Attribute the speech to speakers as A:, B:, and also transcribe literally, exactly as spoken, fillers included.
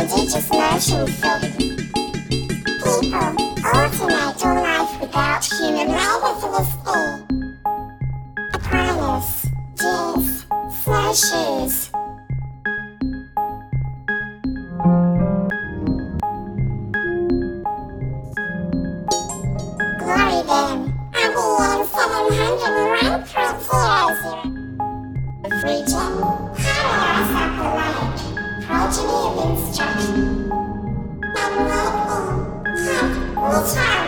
A: prodigious motion free. People alternate all life without human labour for this thing. Aquinas, deers, snowshoes. Glory then, and the year seven hundred one point zero zero. Region, Paradise Upper Lake, progeny of instruction. Manuel M. Hunt, Return.